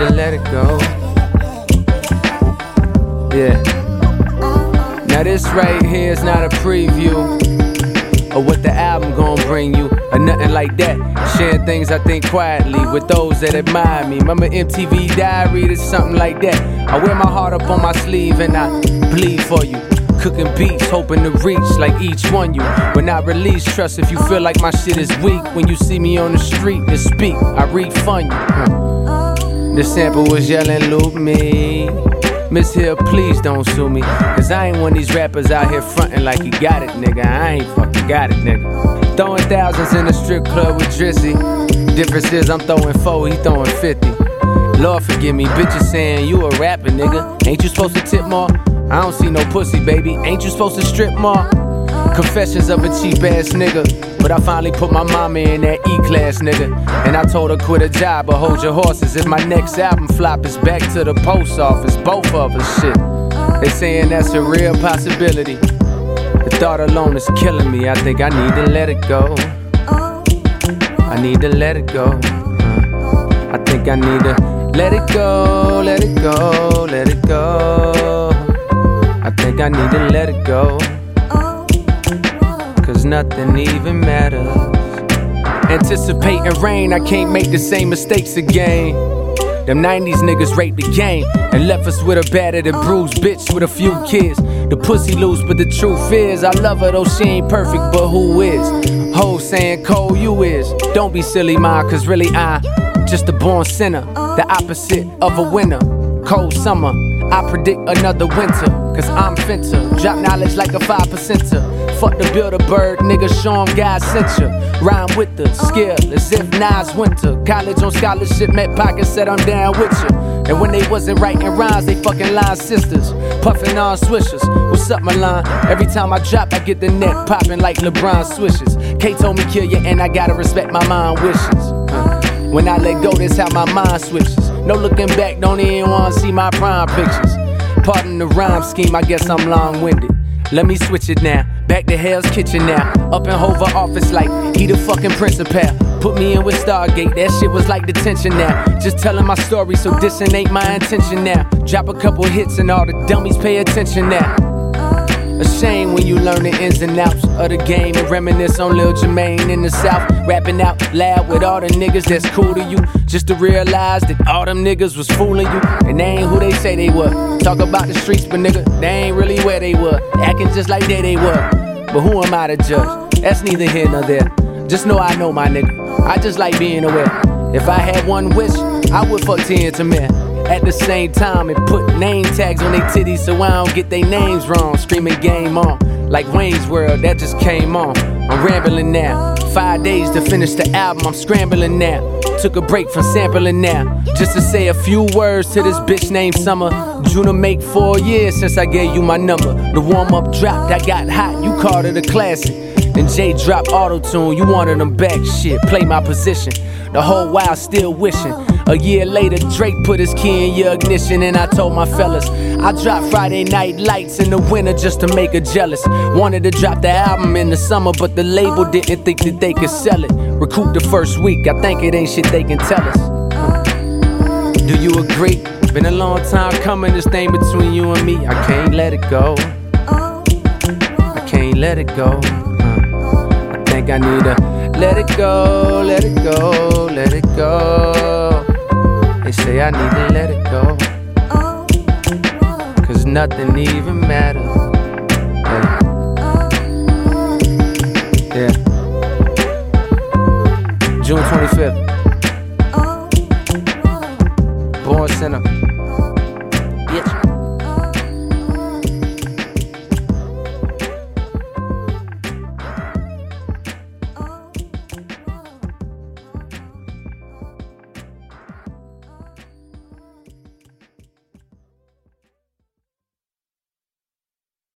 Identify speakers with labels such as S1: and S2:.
S1: to let it go. Yeah. Now this right here is not a preview of what the album gon' bring you, or nothing like that. Sharing things I think quietly with those that admire me. Remember MTV Diary, it's something like that. I wear my heart up on my sleeve and I bleed for you. Cooking beats, hoping to reach like each one you. When I release, trust if you feel like my shit is weak. When you see me on the street and speak, I refund you. The sample was yelling, loop me. Miss Hill, please don't sue me. Cause I ain't one of these rappers out here frontin' like you got it, nigga. I ain't fucking got it, nigga. Throwing thousands in a strip club with Drizzy. Difference is I'm throwing 4, he throwing 50. Lord forgive me, bitches saying you a rapper, nigga. Ain't you supposed to tip more? I don't see no pussy, baby. Ain't you supposed to strip more? Confessions of a cheap ass nigga. But I finally put my mama in that E-class, nigga. And I told her quit a job, but hold your horses. If my next album flop, it's back to the post office. Both of us, shit. They saying that's a real possibility. The thought alone is killing me. I think I need to let it go. I need to let it go. I think I need to let it go, let it go, let it go. I think I need to let it go. Cause nothing even matters. Anticipating rain, I can't make the same mistakes again. Them 90s niggas raped the game and left us with a battered and bruised bitch with a few kids. The pussy loose, but the truth is I love her though she ain't perfect, but who is? Ho saying Cole, you is. Don't be silly, ma, cause really I just a born sinner, the opposite of a winner. Cold summer, I predict another winter. Cause I'm finter, drop knowledge like a 5%er. Fuck the Build-A-Bird, nigga, show 'em God sent ya. Rhyme with the skill as if Nas winter. College on scholarship, met pockets, said I'm down with ya. And when they wasn't writing rhymes, they fucking line sisters. Puffin' on swishers, what's up Milan? Every time I drop, I get the net popping like LeBron swishes. K told me kill ya and I gotta respect my mind wishes. When I let go, that's how my mind switches. No looking back, don't even wanna see my prime pictures. Pardon the rhyme scheme, I guess I'm long-winded. Let me switch it now, back to Hell's Kitchen now. Up in Hova office like he the fucking principal. Put me in with Stargate, that shit was like detention now. Just telling my story, so dissing ain't my intention now. Drop a couple hits and all the dummies pay attention now. A shame when you learn the ins and outs of the game and reminisce on Lil Jermaine in the South. Rapping out loud with all the niggas that's cool to you. Just to realize that all them niggas was fooling you. And they ain't who they say they were. Talk about the streets, but nigga, they ain't really where they were. Acting just like they were. But who am I to judge? That's neither here nor there. Just know I know my nigga. I just like being aware. If I had one wish, I would fuck Tia and Tamir at the same time and put name tags on their titties so I don't get their names wrong. Screaming game on, like Wayne's World, that just came on. I'm rambling now, 5 days to finish the album, I'm scrambling now. Took a break from sampling now, just to say a few words to this bitch named Summer. June to make 4 years since I gave you my number. The warm-up dropped, I got hot, you called it a classic. Then Jay dropped auto-tune, you wanted them back, shit, play my position. The whole while still wishing. A year later, Drake put his key in your ignition, and I told my fellas, I dropped Friday Night Lights in the winter just to make her jealous. Wanted to drop the album in the summer, but the label didn't think that they could sell it. Recoup the first week, I think it ain't shit they can tell us. Do you agree? Been a long time coming, this thing between you and me, I can't let it go. I can't let it go. I think I need to let it go, let it go, let it go. They say I need to let it go. Cause nothing even matters. Yeah. June 25th.